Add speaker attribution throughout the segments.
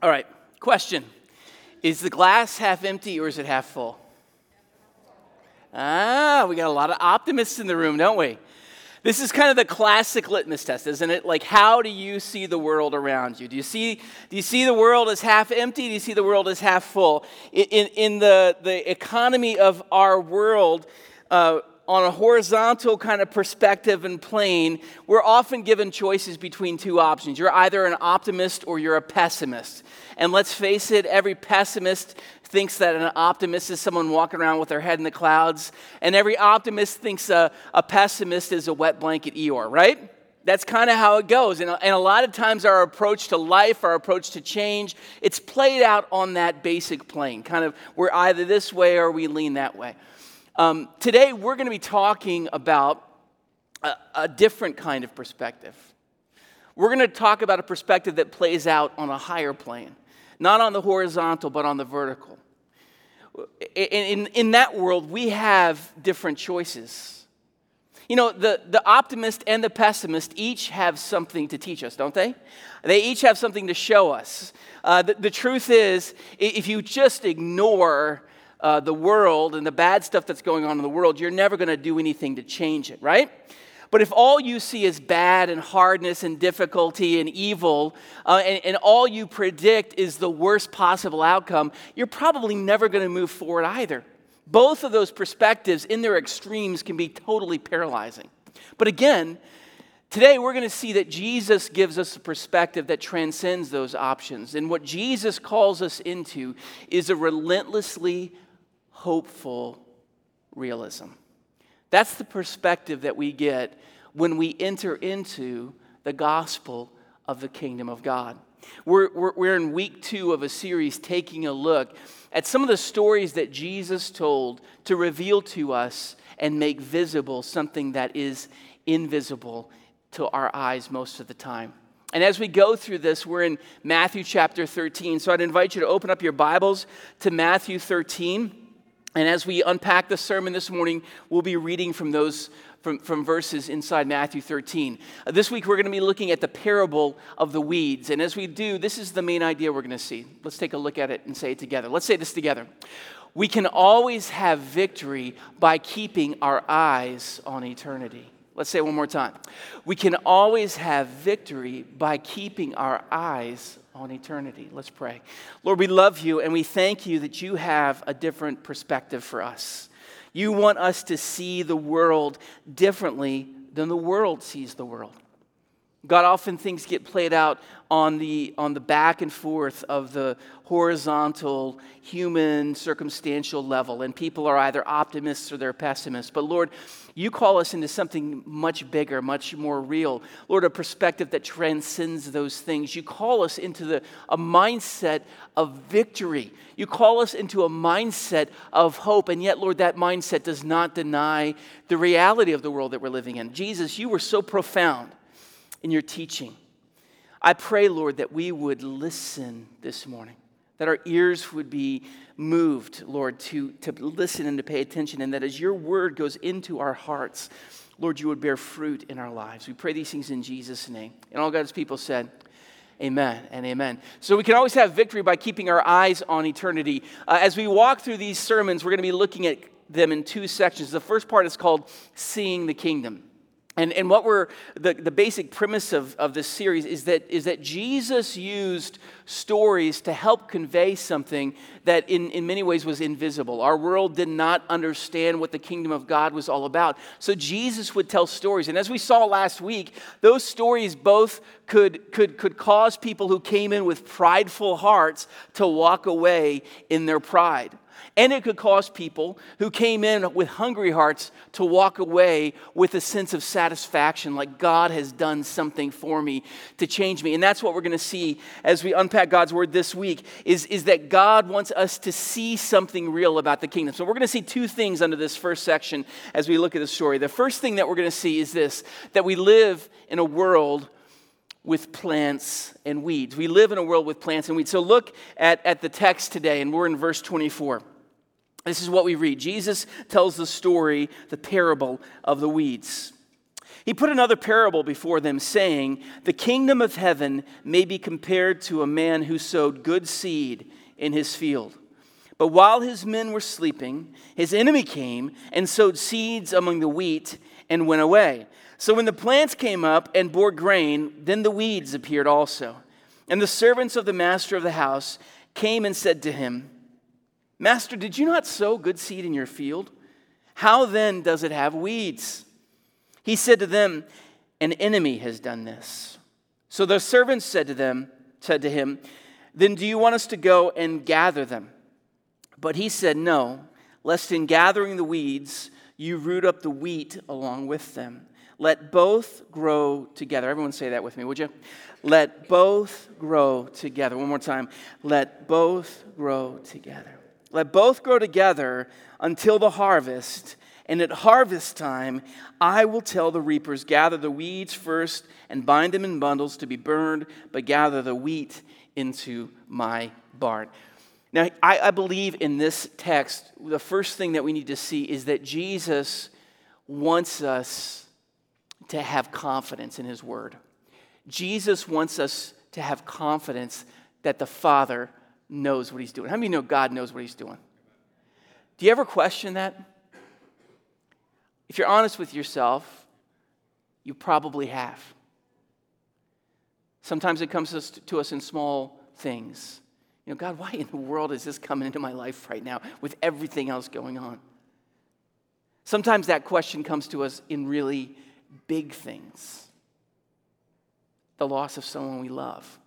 Speaker 1: All right, question. Is the glass half empty or is it half full? We got a lot of optimists in the room, don't we? This is kind of the classic litmus test, isn't it? Like, how do you see the world around you? Do you see the world as half empty? Do you see the world as half full? In the economy of our world, on a horizontal kind of perspective and plane, we're often given choices between two options. You're either an optimist or you're a pessimist. And let's face it, every pessimist thinks that an optimist is someone walking around with their head in the clouds. And every optimist thinks a pessimist is a wet blanket Eeyore, right? That's kind of how it goes. And a lot of times our approach to life, our approach to change, it's played out on that basic plane. Kind of, we're either this way or we lean that way. Today, we're going to be talking about a different kind of perspective. We're going to talk about a perspective that plays out on a higher plane, not on the horizontal, but on the vertical. In that world, we have different choices. You know, the optimist and the pessimist each have something to teach us, don't they? They each have something to show us. The truth is, if you just ignore the world and the bad stuff that's going on in the world, you're never going to do anything to change it, right? But if all you see is bad and hardness and difficulty and evil, and all you predict is the worst possible outcome, you're probably never going to move forward either. Both of those perspectives in their extremes can be totally paralyzing. But again, today we're going to see that Jesus gives us a perspective that transcends those options. And what Jesus calls us into is a relentlessly hopeful realism. That's the perspective that we get when we enter into the gospel of the kingdom of God. We're in week 2 of a series taking a look at some of the stories that Jesus told to reveal to us and make visible something that is invisible to our eyes most of the time. And as we go through this, we're in Matthew chapter 13. So I'd invite you to open up your Bibles to Matthew 13. And as we unpack the sermon this morning, we'll be reading from those from verses inside Matthew 13. This week we're going to be looking at the parable of the weeds. And as we do, this is the main idea we're going to see. Let's take a look at it and say it together. Let's say this together. We can always have victory by keeping our eyes on eternity. Let's say it one more time. We can always have victory by keeping our eyes on eternity. Let's pray. Lord, we love you and we thank you that you have a different perspective for us. You want us to see the world differently than the world sees the world. God, often things get played out on the back and forth of the horizontal, human, circumstantial level, and people are either optimists or they're pessimists. But Lord, you call us into something much bigger, much more real. Lord, a perspective that transcends those things. You call us into a mindset of victory. You call us into a mindset of hope, and yet, Lord, that mindset does not deny the reality of the world that we're living in. Jesus, you were so profound in your teaching. I pray, Lord, that we would listen this morning, that our ears would be moved, Lord, to listen and to pay attention, and that as your word goes into our hearts, Lord, you would bear fruit in our lives. We pray these things in Jesus' name. And all God's people said, amen and amen. So we can always have victory by keeping our eyes on eternity. As we walk through these sermons, we're going to be looking at them in 2 sections. The first part is called Seeing the Kingdom. And what the basic premise of this series is that Jesus used stories to help convey something that in many ways was invisible. Our world did not understand what the kingdom of God was all about. So Jesus would tell stories. And as we saw last week, those stories both could cause people who came in with prideful hearts to walk away in their pride. And it could cause people who came in with hungry hearts to walk away with a sense of satisfaction, like God has done something for me to change me. And that's what we're going to see as we unpack God's word this week, is that God wants us to see something real about the kingdom. So we're going to see 2 things under this first section as we look at the story. The first thing that we're going to see is this, that we live in a world with plants and weeds. We live in a world with plants and weeds. So look at the text today, and we're in verse 24. This is what we read. Jesus tells the story, the parable of the weeds. He put another parable before them, saying, "The kingdom of heaven may be compared to a man who sowed good seed in his field. But while his men were sleeping, his enemy came and sowed seeds among the wheat and went away. So when the plants came up and bore grain, then the weeds appeared also. And the servants of the master of the house came and said to him, 'Master, did you not sow good seed in your field? How then does it have weeds?' He said to them, 'An enemy has done this.' So the servants said to him, 'Then do you want us to go and gather them?' But he said, 'No, lest in gathering the weeds, you root up the wheat along with them. Let both grow together.'" Everyone say that with me, would you? "Let both grow together." One more time. "Let both grow together. Let both grow together until the harvest. And at harvest time, I will tell the reapers, gather the weeds first and bind them in bundles to be burned, but gather the wheat into my barn." Now, I believe in this text, the first thing that we need to see is that Jesus wants us to have confidence in his word. Jesus wants us to have confidence that the Father knows what he's doing. How many of you know God knows what he's doing? Do you ever question that? If you're honest with yourself, you probably have. Sometimes it comes to us in small things. You know, God, why in the world is this coming into my life right now with everything else going on? Sometimes that question comes to us in really big things. The loss of someone we love.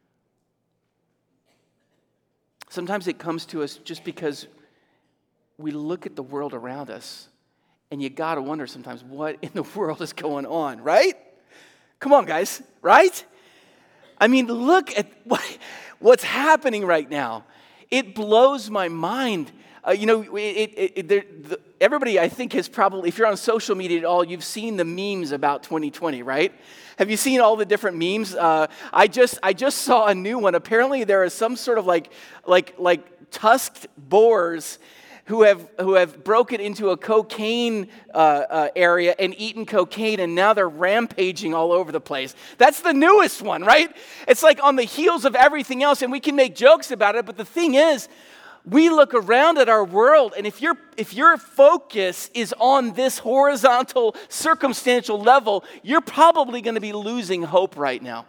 Speaker 1: Sometimes it comes to us just because we look at the world around us and you gotta wonder sometimes what in the world is going on, right? Come on, guys, right? I mean, look at what's happening right now. It blows my mind. Everybody, I think, has probably, if you're on social media at all, you've seen the memes about 2020, right? Have you seen all the different memes? I just saw a new one. Apparently, there are some sort of like tusked boars who have broken into a cocaine area and eaten cocaine, and now they're rampaging all over the place. That's the newest one, right? It's like on the heels of everything else, and we can make jokes about it, but the thing is, we look around at our world, and if your focus is on this horizontal, circumstantial level, you're probably going to be losing hope right now.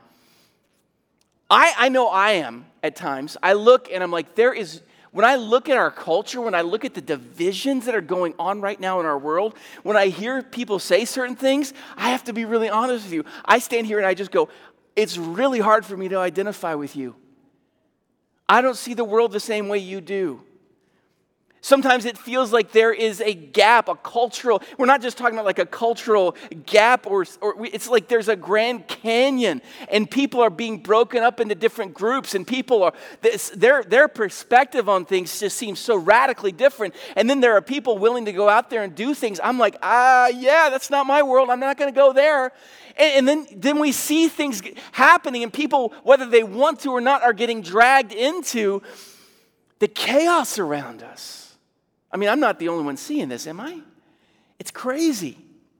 Speaker 1: I know I am at times. I look and I'm like, when I look at our culture, when I look at the divisions that are going on right now in our world, when I hear people say certain things, I have to be really honest with you. I stand here and I just go, it's really hard for me to identify with you. I don't see the world the same way you do. Sometimes it feels like there is a gap, we're not just talking about like a cultural gap, it's like there's a Grand Canyon and people are being broken up into different groups and their perspective on things just seems so radically different. And then there are people willing to go out there and do things. I'm like, yeah, that's not my world. I'm not going to go there. And then we see things happening and people, whether they want to or not, are getting dragged into the chaos around us. I mean, I'm not the only one seeing this, am I? It's crazy.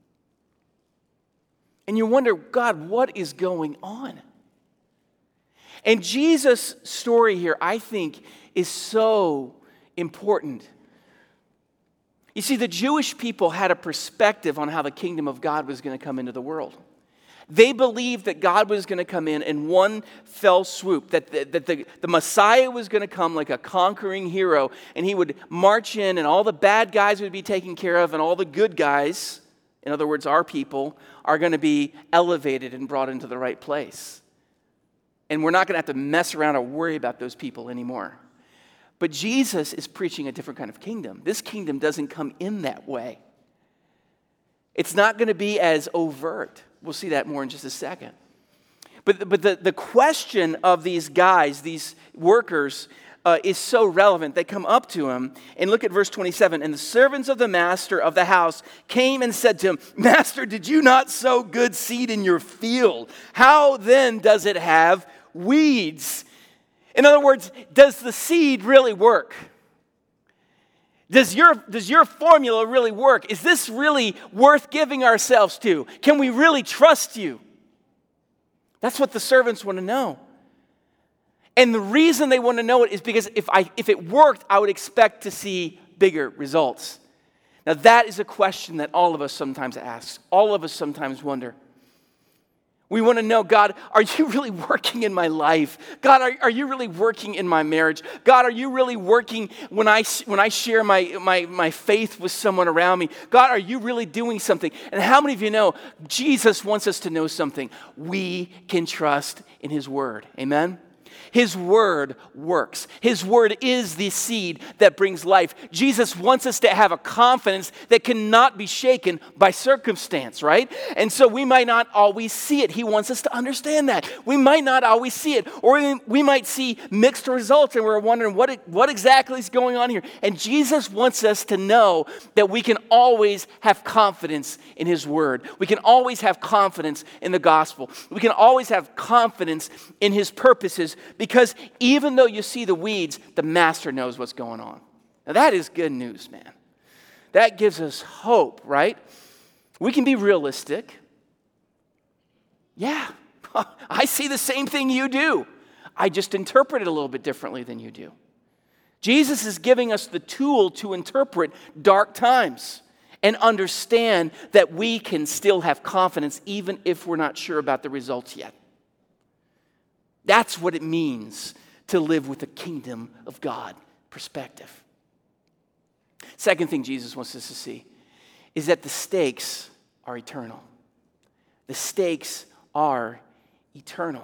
Speaker 1: And you wonder, God, what is going on? And Jesus' story here, I think, is so important. You see, the Jewish people had a perspective on how the kingdom of God was going to come into the world. They believed that God was going to come in one fell swoop, that the Messiah was going to come like a conquering hero, and he would march in, and all the bad guys would be taken care of, and all the good guys, in other words, our people, are going to be elevated and brought into the right place. And we're not going to have to mess around or worry about those people anymore. But Jesus is preaching a different kind of kingdom. This kingdom doesn't come in that way. It's not going to be as overt. We'll see that more in just a second. But the question of these guys, these workers, is so relevant. They come up to him, and look at verse 27. "And the servants of the master of the house came and said to him, 'Master, did you not sow good seed in your field? How then does it have weeds?'" In other words, does the seed really work? Does your formula really work? Is this really worth giving ourselves to? Can we really trust you? That's what the servants want to know. And the reason they want to know it is because if it worked, I would expect to see bigger results. Now that is a question that all of us sometimes ask. All of us sometimes wonder. We want to know, God, are you really working in my life? God, are you really working in my marriage? God, are you really working when I share my faith with someone around me? God, are you really doing something? And how many of you know Jesus wants us to know something? We can trust in his word. Amen? His word works. His word is the seed that brings life. Jesus wants us to have a confidence that cannot be shaken by circumstance, right? And so we might not always see it. He wants us to understand that. We might not always see it. Or we might see mixed results and we're wondering what exactly is going on here. And Jesus wants us to know that we can always have confidence in his word. We can always have confidence in the gospel. We can always have confidence in his purposes, because even though you see the weeds, the master knows what's going on. Now that is good news, man. That gives us hope, right? We can be realistic. Yeah, I see the same thing you do. I just interpret it a little bit differently than you do. Jesus is giving us the tool to interpret dark times and understand that we can still have confidence even if we're not sure about the results yet. That's what it means to live with a kingdom of God perspective. Second thing Jesus wants us to see is that the stakes are eternal. The stakes are eternal.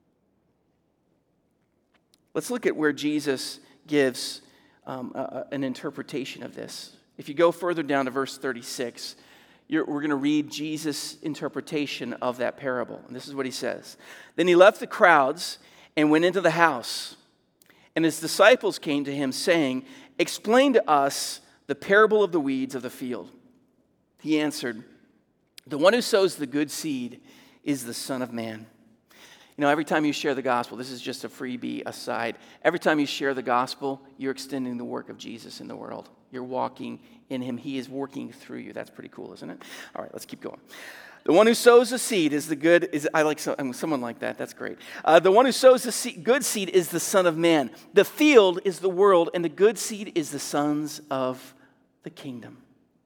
Speaker 1: Let's look at where Jesus gives an interpretation of this. If you go further down to verse 36, we're going to read Jesus' interpretation of that parable. And this is what he says. Then he left the crowds and went into the house. And his disciples came to him saying, "Explain to us the parable of the weeds of the field." He answered, "The one who sows the good seed is the Son of Man. You know, every time you share the gospel, this is just a freebie aside. Every time you share the gospel, you're extending the work of Jesus in the world. You're walking in him. He is working through you. That's pretty cool, isn't it? All right, let's keep going. The one who sows the seed is the good, I like someone like that. That's great. The one who sows the good seed is the Son of Man. The field is the world, and the good seed is the sons of the kingdom.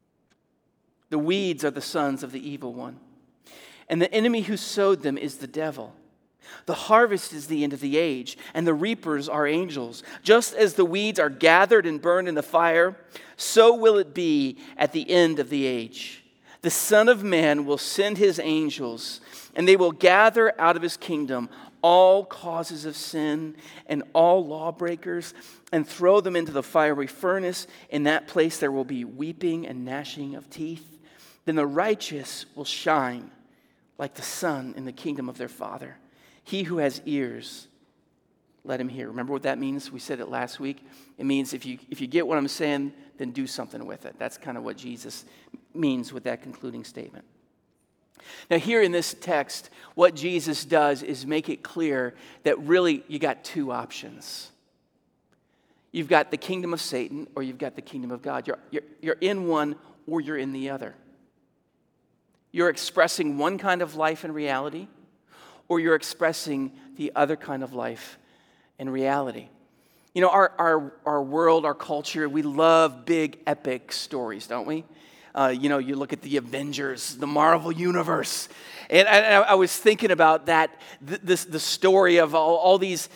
Speaker 1: The weeds are the sons of the evil one. And the enemy who sowed them is the devil. The harvest is the end of the age, and the reapers are angels. Just as the weeds are gathered and burned in the fire, so will it be at the end of the age. The Son of Man will send his angels, and they will gather out of his kingdom all causes of sin and all lawbreakers, and throw them into the fiery furnace. In that place there will be weeping and gnashing of teeth. Then the righteous will shine like the sun in the kingdom of their Father. He who has ears, let him hear. Remember what that means? We said it last week. It means if you get what I'm saying, then do something with it. That's kind of what Jesus means with that concluding statement. Now here in this text, what Jesus does is make it clear that really you got two options. You've got the kingdom of Satan or you've got the kingdom of God. You're in one or you're in the other. You're expressing one kind of life and reality, or you're expressing the other kind of life and reality. You know, our world, our culture, we love big epic stories, don't we? You look at the Avengers, the Marvel Universe, and I was thinking about that, the story of all these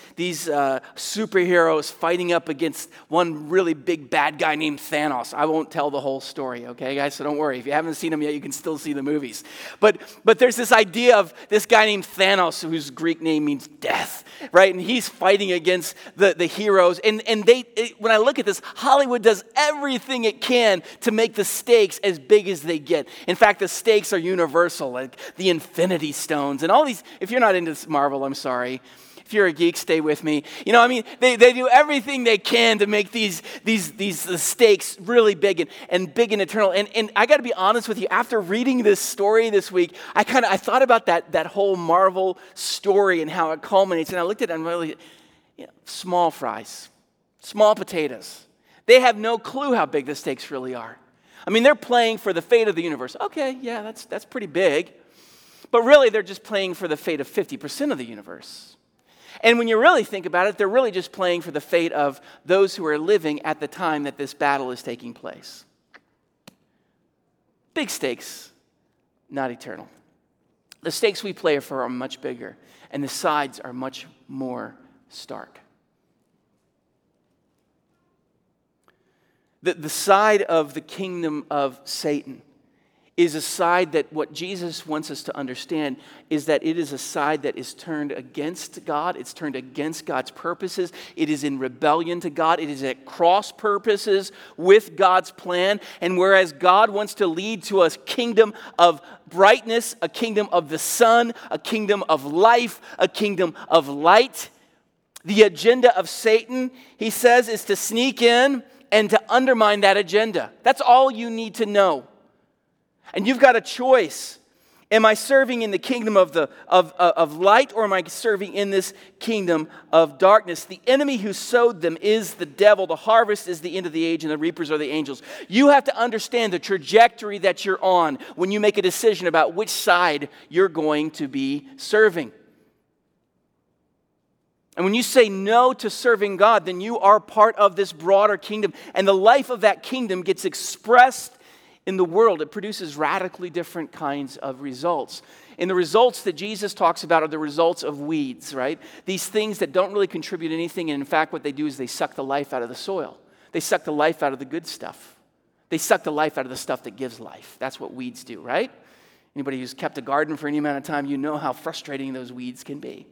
Speaker 1: superheroes fighting up against one really big bad guy named Thanos. I won't tell the whole story, okay, guys? So don't worry. If you haven't seen them yet, you can still see the movies. But there's this idea of this guy named Thanos, whose Greek name means death, right? And he's fighting against the heroes. And when I look at this, Hollywood does everything it can to make the stakes as big as they get. In fact, the stakes are universal, like the Infinity Stones and all these. If you're not into Marvel, I'm sorry. If you're a geek, stay with me. You know, I mean, they do everything they can to make these stakes really big and big and eternal. And I got to be honest with you. After reading this story this week, I thought about that whole Marvel story and how it culminates. And I looked at it and really, small fries, small potatoes. They have no clue how big the stakes really are. I mean, they're playing for the fate of the universe. Okay, yeah, that's pretty big. But really, they're just playing for the fate of 50% of the universe. And when you really think about it, they're really just playing for the fate of those who are living at the time that this battle is taking place. Big stakes, not eternal. The stakes we play for are much bigger, and the sides are much more stark. The side of the kingdom of Satan is a side that what Jesus wants us to understand is that it is a side that is turned against God. It's turned against God's purposes. It is in rebellion to God. It is at cross purposes with God's plan. And whereas God wants to lead to a kingdom of brightness, a kingdom of the sun, a kingdom of life, a kingdom of light, the agenda of Satan, he says, is to sneak in and to undermine that agenda. That's all you need to know. And you've got a choice. Am I serving in the kingdom of light, or am I serving in this kingdom of darkness? The enemy who sowed them is the devil. The harvest is the end of the age, and the reapers are the angels. You have to understand the trajectory that you're on when you make a decision about which side you're going to be serving. And when you say no to serving God, then you are part of this broader kingdom. And the life of that kingdom gets expressed in the world. It produces radically different kinds of results. And the results that Jesus talks about are the results of weeds, right? These things that don't really contribute anything. And in fact, what they do is they suck the life out of the soil. They suck the life out of the good stuff. They suck the life out of the stuff that gives life. That's what weeds do, right? Anybody who's kept a garden for any amount of time, you know how frustrating those weeds can be.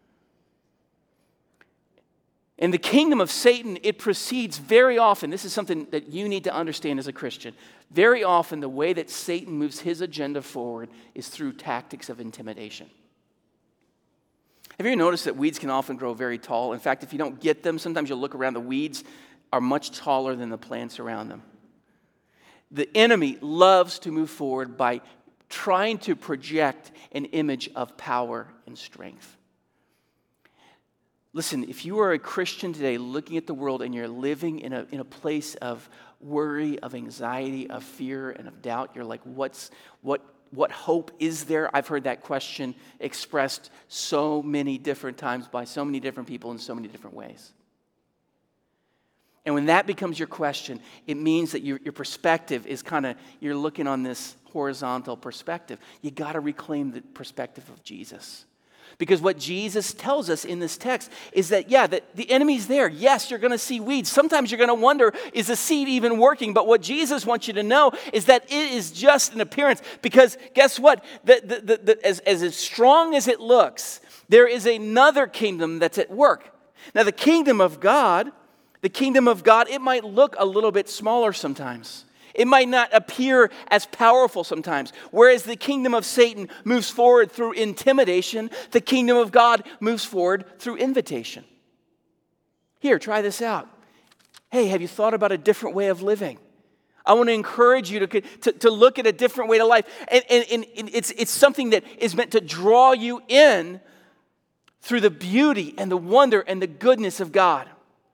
Speaker 1: In the kingdom of Satan, it proceeds very often. This is something that you need to understand as a Christian. Very often, the way that Satan moves his agenda forward is through tactics of intimidation. Have you noticed that weeds can often grow very tall? In fact, if you don't get them, sometimes you'll look around, the weeds are much taller than the plants around them. The enemy loves to move forward by trying to project an image of power and strength. Listen, if you are a Christian today looking at the world and you're living in a place of worry, of anxiety, of fear, and of doubt, you're like, what hope is there? I've heard that question expressed so many different times by so many different people in so many different ways. And when that becomes your question, it means that your perspective is you're looking on this horizontal perspective. You got to reclaim the perspective of Jesus. Because what Jesus tells us in this text is that, that the enemy's there. Yes, you're going to see weeds. Sometimes you're going to wonder, is the seed even working? But what Jesus wants you to know is that it is just an appearance. Because guess what? As strong as it looks, there is another kingdom that's at work. Now, the kingdom of God, it might look a little bit smaller sometimes. It might not appear as powerful sometimes. Whereas the kingdom of Satan moves forward through intimidation, the kingdom of God moves forward through invitation. Here, try this out. Hey, have you thought about a different way of living? I want to encourage you to look at a different way to life. And it's something that is meant to draw you in through the beauty and the wonder and the goodness of God.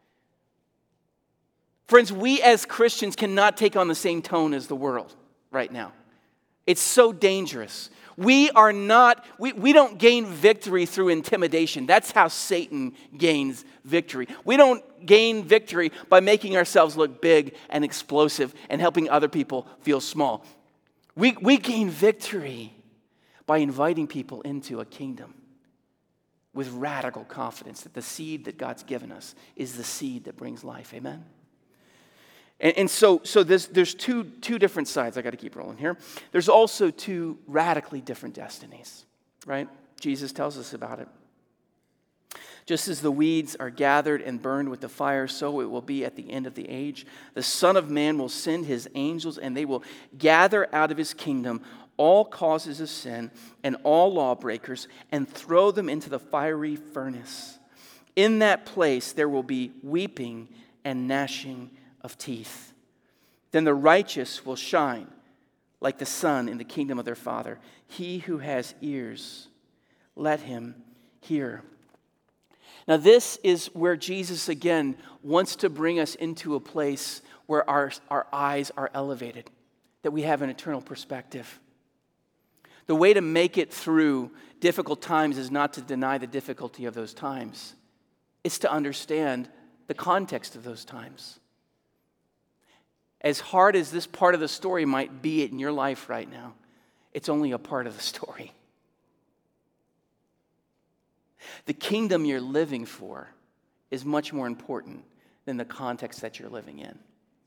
Speaker 1: Friends, we as Christians cannot take on the same tone as the world right now. It's so dangerous. We don't gain victory through intimidation. That's how Satan gains victory. We don't gain victory by making ourselves look big and explosive and helping other people feel small. We gain victory by inviting people into a kingdom with radical confidence that the seed that God's given us is the seed that brings life. Amen? And so there's two different sides. I got to keep rolling here. There's also two radically different destinies, right? Jesus tells us about it. Just as the weeds are gathered and burned with the fire, so it will be at the end of the age. The Son of Man will send his angels, and they will gather out of his kingdom all causes of sin and all lawbreakers and throw them into the fiery furnace. In that place there will be weeping and gnashing of teeth. Then the righteous will shine like the sun in the kingdom of their Father. He who has ears, let him hear. Now, this is where Jesus, again, wants to bring us into a place where our eyes are elevated, that we have an eternal perspective. The way to make it through difficult times is not to deny the difficulty of those times. It's to understand the context of those times. As hard as this part of the story might be in your life right now, it's only a part of the story. The kingdom you're living for is much more important than the context that you're living in.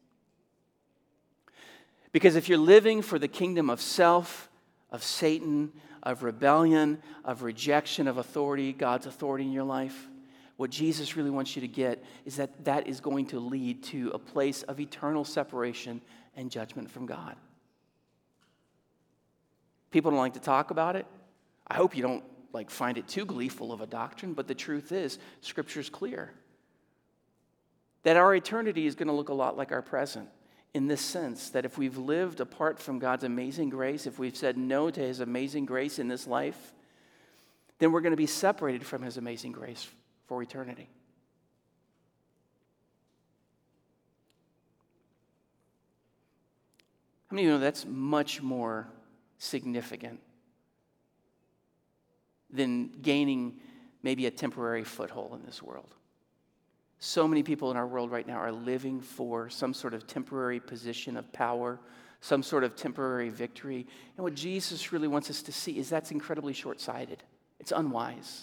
Speaker 1: Because if you're living for the kingdom of self, of Satan, of rebellion, of rejection of authority, God's authority in your life, what Jesus really wants you to get is that that is going to lead to a place of eternal separation and judgment from God. People don't like to talk about it. I hope you don't find it too gleeful of a doctrine, but the truth is, Scripture's clear. That our eternity is going to look a lot like our present, in this sense, that if we've lived apart from God's amazing grace, if we've said no to His amazing grace in this life, then we're going to be separated from His amazing grace for eternity. How many of you know that's much more significant than gaining maybe a temporary foothold in this world? So many people in our world right now are living for some sort of temporary position of power, some sort of temporary victory. And what Jesus really wants us to see is that's incredibly short-sighted. It's unwise.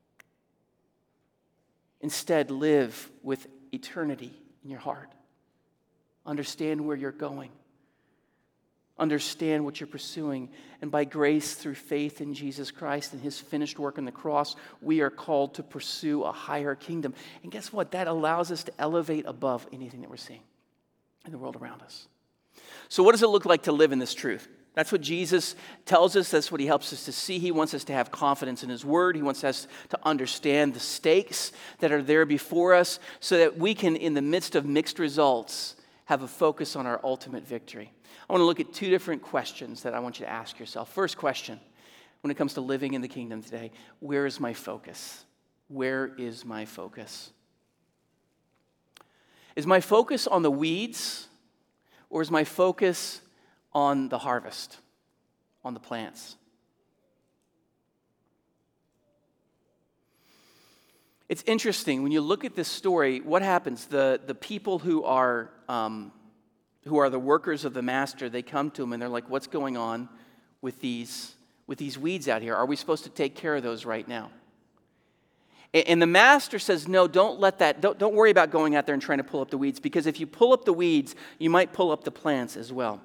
Speaker 1: Instead, live with eternity in your heart. Understand where you're going. Understand what you're pursuing. And by grace, through faith in Jesus Christ and His finished work on the cross, we are called to pursue a higher kingdom. And guess what? That allows us to elevate above anything that we're seeing in the world around us. So what does it look like to live in this truth? That's what Jesus tells us. That's what He helps us to see. He wants us to have confidence in His Word. He wants us to understand the stakes that are there before us so that we can, in the midst of mixed results, have a focus on our ultimate victory. I want to look at two different questions that I want you to ask yourself. First question, when it comes to living in the kingdom today, where is my focus? Where is my focus? Is my focus on the weeds, or is my focus on the harvest, on the plants? It's interesting, when you look at this story, what happens? The people who are the workers of the master, they come to him and they're like, what's going on with these weeds out here? Are we supposed to take care of those right now? And the master says, no, don't worry about going out there and trying to pull up the weeds, because if you pull up the weeds, you might pull up the plants as well.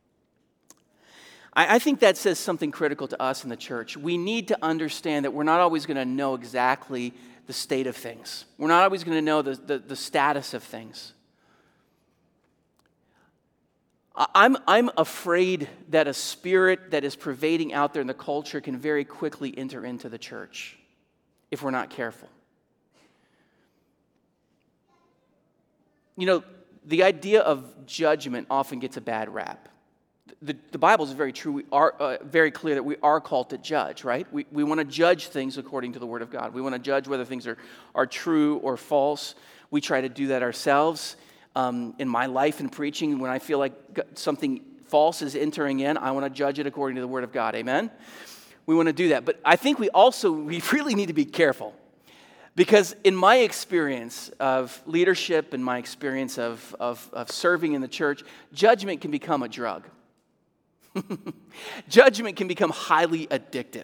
Speaker 1: I think that says something critical to us in the church. We need to understand that we're not always going to know exactly the state of things. We're not always going to know the status of things. I'm afraid that a spirit that is pervading out there in the culture can very quickly enter into the church if we're not careful. You know, the idea of judgment often gets a bad rap. The Bible is very true. We are very clear that we are called to judge, right? We want to judge things according to the Word of God. We want to judge whether things are true or false. We try to do that ourselves. In my life and preaching, when I feel like something false is entering in, I want to judge it according to the Word of God. Amen? We want to do that. But I think we really need to be careful. Because in my experience of leadership and my experience of serving in the church, judgment can become a drug. Judgment can become highly addictive.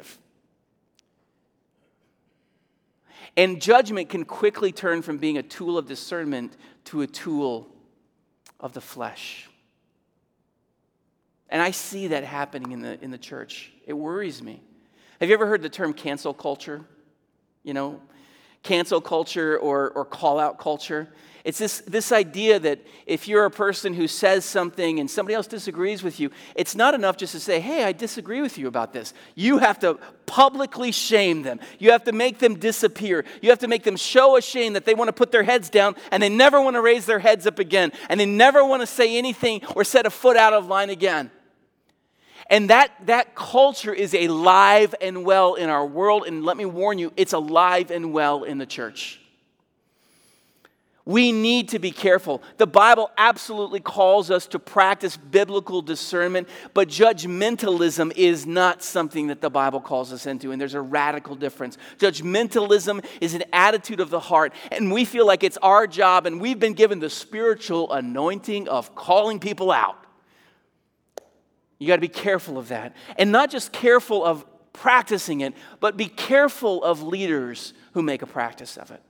Speaker 1: And judgment can quickly turn from being a tool of discernment to a tool of the flesh. And I see that happening in the church. It worries me. Have you ever heard the term cancel culture? You know, cancel culture or call-out culture. It's this idea that if you're a person who says something and somebody else disagrees with you, it's not enough just to say, hey, I disagree with you about this. You have to publicly shame them. You have to make them disappear. You have to make them show a shame that they want to put their heads down and they never want to raise their heads up again. And they never want to say anything or set a foot out of line again. And that culture is alive and well in our world. And let me warn you, it's alive and well in the church. We need to be careful. The Bible absolutely calls us to practice biblical discernment, but judgmentalism is not something that the Bible calls us into, and there's a radical difference. Judgmentalism is an attitude of the heart, and we feel like it's our job, and we've been given the spiritual anointing of calling people out. You got to be careful of that. And not just careful of practicing it, but be careful of leaders who make a practice of it.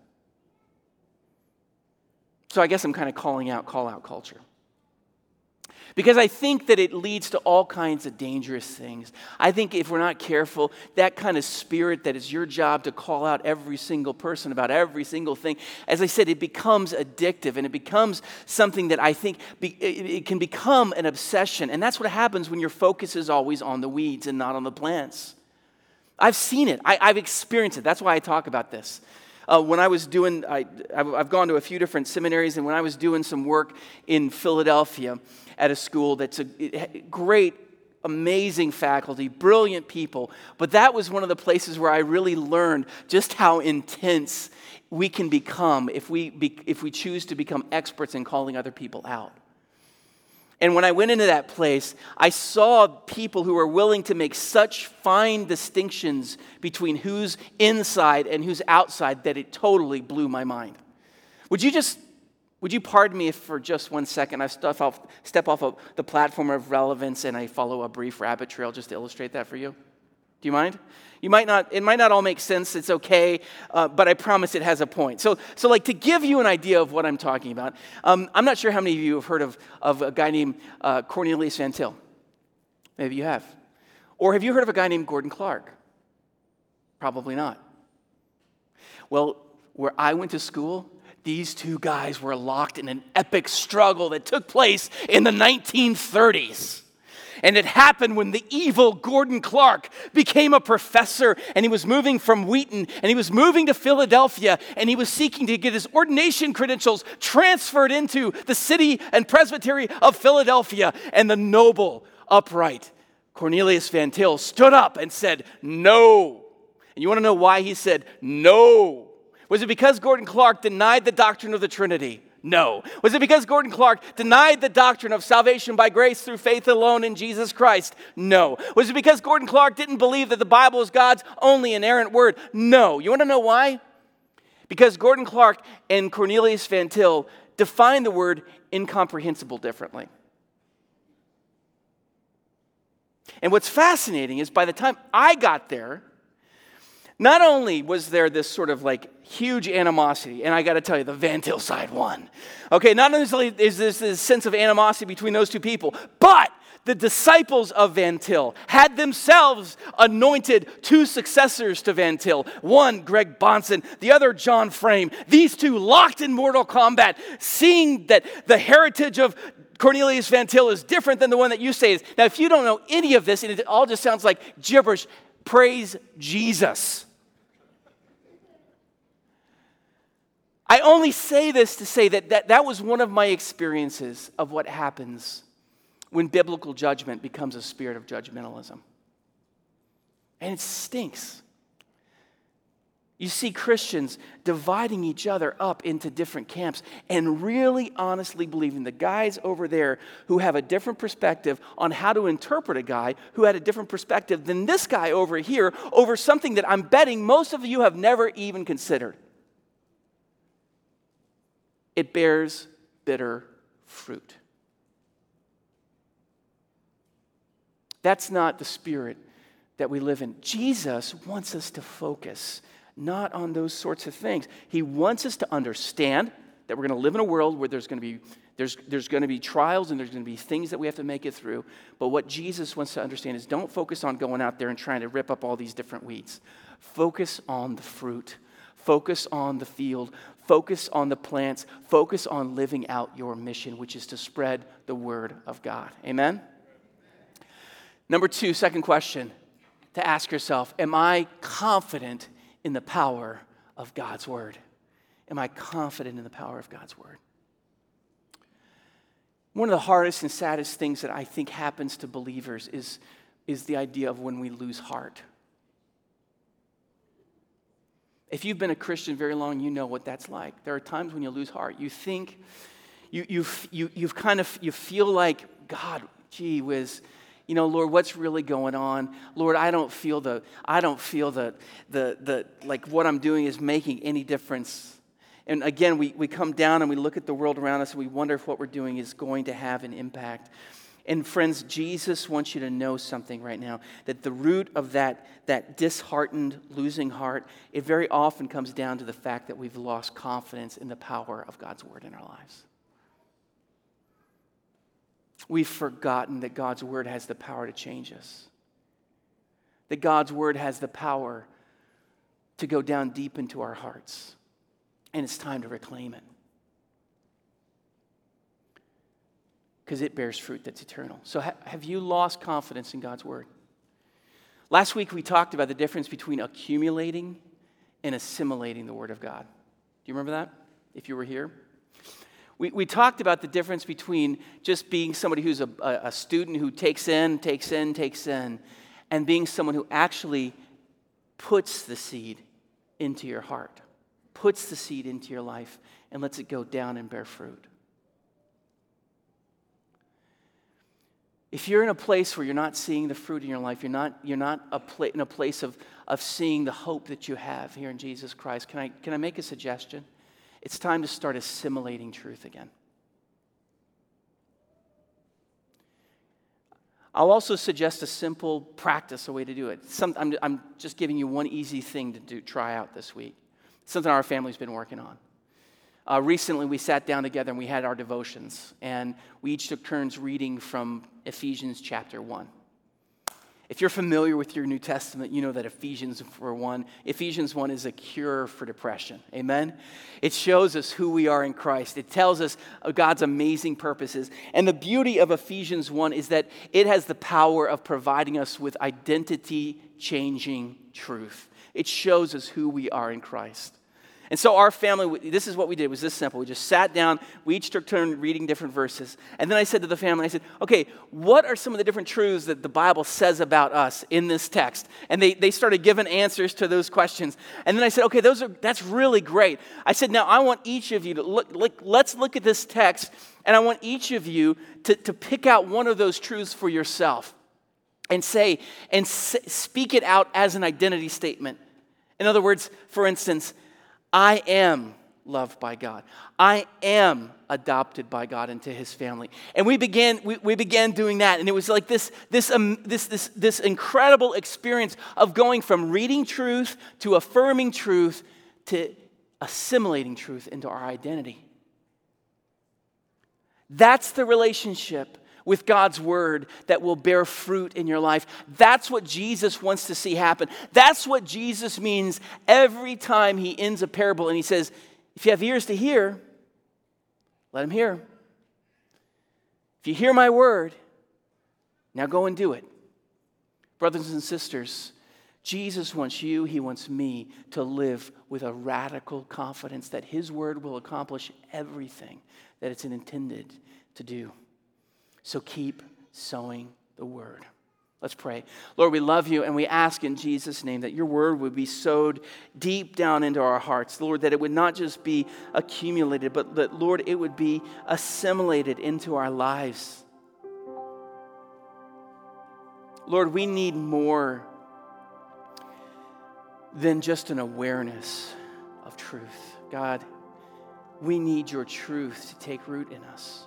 Speaker 1: So I guess I'm kind of calling out call-out culture. Because I think that it leads to all kinds of dangerous things. I think if we're not careful, that kind of spirit that is your job to call out every single person about every single thing, as I said, it becomes addictive and it becomes something that I think it can become an obsession. And that's what happens when your focus is always on the weeds and not on the plants. I've seen it. I've experienced it. That's why I talk about this. When I was doing, I've gone to a few different seminaries, and when I was doing some work in Philadelphia at a school that's a great, amazing faculty, brilliant people, but that was one of the places where I really learned just how intense we can become if we choose to become experts in calling other people out. And when I went into that place, I saw people who were willing to make such fine distinctions between who's inside and who's outside that it totally blew my mind. Would you pardon me if for just 1 second I step off of the platform of relevance and I follow a brief rabbit trail just to illustrate that for you? Do you mind? It might not all make sense, it's okay, but I promise it has a point. So like to give you an idea of what I'm talking about, I'm not sure how many of you have heard of a guy named Cornelius Van Til. Maybe you have. Or have you heard of a guy named Gordon Clark? Probably not. Well, where I went to school, these two guys were locked in an epic struggle that took place in the 1930s. And it happened when the evil Gordon Clark became a professor, and he was moving from Wheaton, and he was moving to Philadelphia, and he was seeking to get his ordination credentials transferred into the city and presbytery of Philadelphia. And the noble, upright Cornelius Van Til stood up and said, no. And you want to know why he said no? Was it because Gordon Clark denied the doctrine of the Trinity? No. Was it because Gordon Clark denied the doctrine of salvation by grace through faith alone in Jesus Christ? No. Was it because Gordon Clark didn't believe that the Bible is God's only inerrant word? No. You want to know why? Because Gordon Clark and Cornelius Van Til defined the word incomprehensible differently. And what's fascinating is by the time I got there, not only was there this sort of like huge animosity, and I got to tell you, the Van Til side won. Okay, not only is this sense of animosity between those two people, but the disciples of Van Til had themselves anointed two successors to Van Til. One, Greg Bahnsen, the other, John Frame. These two locked in mortal combat, seeing that the heritage of Cornelius Van Til is different than the one that you say is. Now, if you don't know any of this, and it all just sounds like gibberish, praise Jesus. I only say this to say that was one of my experiences of what happens when biblical judgment becomes a spirit of judgmentalism. And it stinks. You see Christians dividing each other up into different camps and really honestly believing the guys over there who have a different perspective on how to interpret a guy who had a different perspective than this guy over here over something that I'm betting most of you have never even considered. It bears bitter fruit. That's not the spirit that we live in. Jesus wants us to focus not on those sorts of things. He wants us to understand that we're going to live in a world where there's going to be trials and there's going to be things that we have to make it through. But what Jesus wants to understand is don't focus on going out there and trying to rip up all these different weeds. Focus on the fruit. Focus on the field. Focus on the plants. Focus on living out your mission, which is to spread the word of God. Amen? Number two, second question to ask yourself, am I confident in the power of God's word? Am I confident in the power of God's word? One of the hardest and saddest things that I think happens to believers is is the idea of when we lose heart. If you've been a Christian very long, you know what that's like. There are times when you lose heart. You think, you feel like, God, gee whiz, Lord, what's really going on? Lord, I don't feel the like what I'm doing is making any difference. And again, we come down and we look at the world around us and we wonder if what we're doing is going to have an impact. And friends, Jesus wants you to know something right now, that the root of that disheartened, losing heart, it very often comes down to the fact that we've lost confidence in the power of God's word in our lives. We've forgotten that God's word has the power to change us. That God's word has the power to go down deep into our hearts. And it's time to reclaim it. Because it bears fruit that's eternal. So have you lost confidence in God's word? Last week we talked about the difference between accumulating and assimilating the word of God. Do you remember that, if you were here? We talked about the difference between just being somebody who's a student who takes in, and being someone who actually puts the seed into your heart, puts the seed into your life, and lets it go down and bear fruit. If you're in a place where you're not seeing the fruit in your life, you're not in a place of seeing the hope that you have here in Jesus Christ, can I make a suggestion? It's time to start assimilating truth again. I'll also suggest a simple practice, a way to do it. I'm just giving you one easy thing to try out this week. Something our family's been working on. Recently, we sat down together and we had our devotions, and we each took turns reading from Ephesians chapter 1. If you're familiar with your New Testament, you know that Ephesians 1 is a cure for depression. Amen? It shows us who we are in Christ. It tells us of God's amazing purposes. And the beauty of Ephesians 1 is that it has the power of providing us with identity-changing truth. It shows us who we are in Christ. And so our family, this is what we did. It was this simple. We just sat down. We each took turn reading different verses. And then I said to the family, I said, okay, what are some of the different truths that the Bible says about us in this text? And they started giving answers to those questions. And then I said, okay, that's really great. I said, now I want each of you to let's look at this text, and I want each of you to pick out one of those truths for yourself and speak it out as an identity statement. In other words, for instance, I am loved by God. I am adopted by God into His family. And we began doing that, and it was like this incredible experience of going from reading truth to affirming truth to assimilating truth into our identity. That's the relationship with God's word that will bear fruit in your life. That's what Jesus wants to see happen. That's what Jesus means every time he ends a parable and he says, if you have ears to hear, let him hear. If you hear my word, now go and do it. Brothers and sisters, Jesus wants you, he wants me to live with a radical confidence that his word will accomplish everything that it's intended to do. So keep sowing the word. Let's pray. Lord, we love you, and we ask in Jesus' name that your word would be sowed deep down into our hearts. Lord, that it would not just be accumulated, but that, Lord, it would be assimilated into our lives. Lord, we need more than just an awareness of truth. God, we need your truth to take root in us.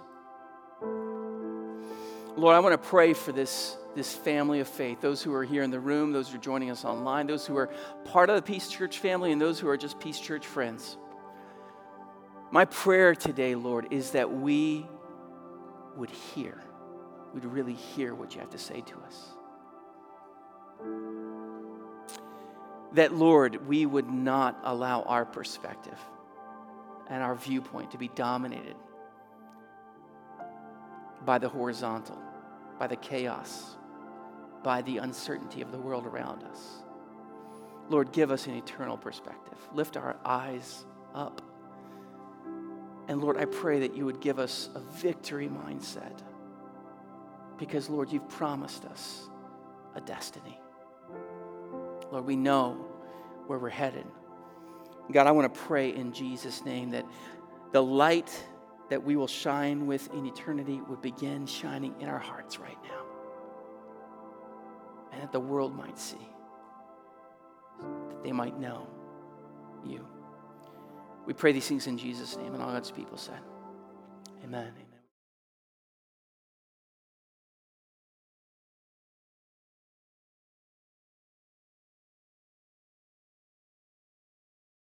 Speaker 1: Lord, I want to pray for this family of faith, those who are here in the room, those who are joining us online, those who are part of the Peace Church family, and those who are just Peace Church friends. My prayer today, Lord, is that we would really hear what you have to say to us. That, Lord, we would not allow our perspective and our viewpoint to be dominated by the horizontal, by the chaos, by the uncertainty of the world around us. Lord, give us an eternal perspective. Lift our eyes up. And Lord, I pray that you would give us a victory mindset. Because, Lord, you've promised us a destiny. Lord, we know where we're headed. God, I want to pray in Jesus' name that the light that we will shine with in eternity would begin shining in our hearts right now. And that the world might see, that they might know you. We pray these things in Jesus' name, and all God's people said, amen.